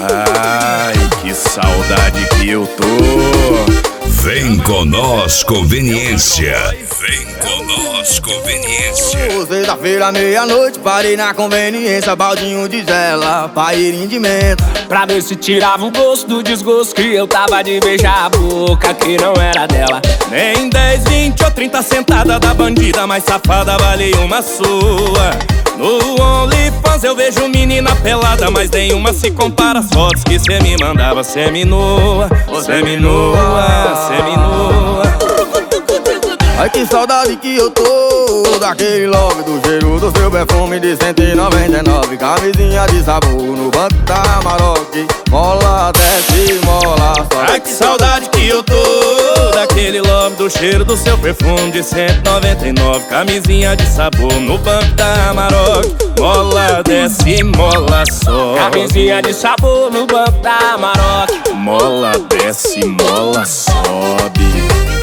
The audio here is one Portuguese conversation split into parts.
Ai, que saudade que eu tô. Vem com nós, conveniência. Vem com nós, conveniência. Sexta-feira, meia-noite, parei na conveniência. Baldinho de gela, pairinho de menta, pra ver se tirava o gosto do desgosto que eu tava de beijar a boca que não era dela. Nem 10, 20 ou 30 sentada da bandida mais safada vale uma sua. No OnlyFans eu vejo menina pelada, mas nenhuma se compara às fotos que cê me mandava. Semi-nua, semi-nua, semi-nua. Ai, que saudade que eu tô daquele love, do cheiro do seu perfume de 199. Camisinha de sabor no banco da Maroc, mola desce, mola sobe. Ai, que saudade que eu tô daquele love, do cheiro do seu perfume de 199. Camisinha de sabor no banco da Maroc, mola desce, mola sobe. Camisinha de sabor no banco da Maroc, mola desce, mola sobe.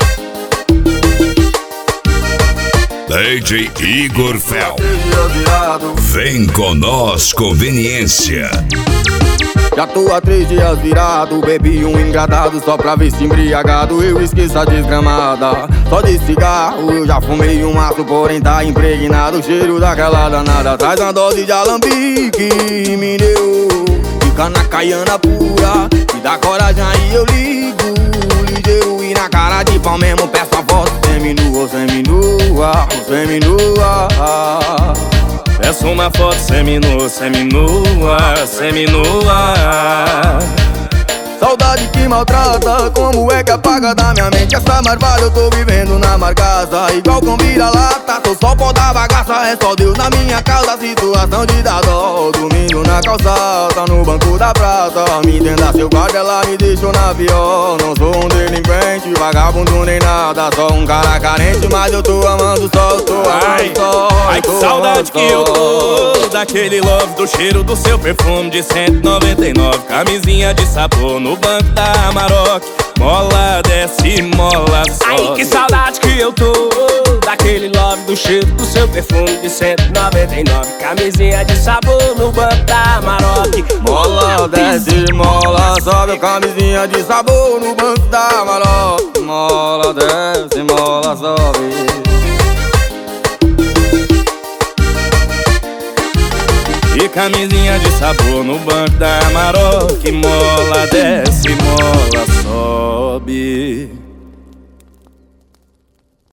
DJ Igor Fel. Vem com nós, conveniência. Já tô há 3 dias virado, bebi um engradado só pra ver se embriagado eu esqueço a desgramada. Só de cigarro eu já fumei um maço, porém tá impregnado o cheiro daquela danada. Traz uma dose de alambique, me deu, fica na caiana pura, me dá coragem aí eu ligo, ligeiro e na cara de pau mesmo peço a foto. Seminua, seminua, seminua. Peço uma foto seminua, seminua, seminua. Saudade que maltrata, como é que apaga da minha mente essa marvada? Eu tô vivendo na marcaça, igual com vira-lata. Tô só pó da bagaça, é só Deus na minha causa. Situação de dar dó, dormindo na calçada, no banco da praça. Me entenda, seu guarda, ela me deixou na pior. Não sou um delinquente, vagabundo nem nada, só um cara carente, mas eu tô amando só, eu tô amando só. Ai, que saudade que eu tô daquele love, do cheiro do seu perfume de 199. Camisinha de sabor no banco da Maroc, mola desce, mola sobe. Ai, que saudade que eu tô daquele love, do cheiro do seu perfume de 199. Camisinha de sabor no banco da Maroc, mola desce, mola sobe. Camisinha de sabor no banco da Maroc, mola desce, mola sobe. E camisinha de sabor no banco da Maroc, mola desce, mola sobe.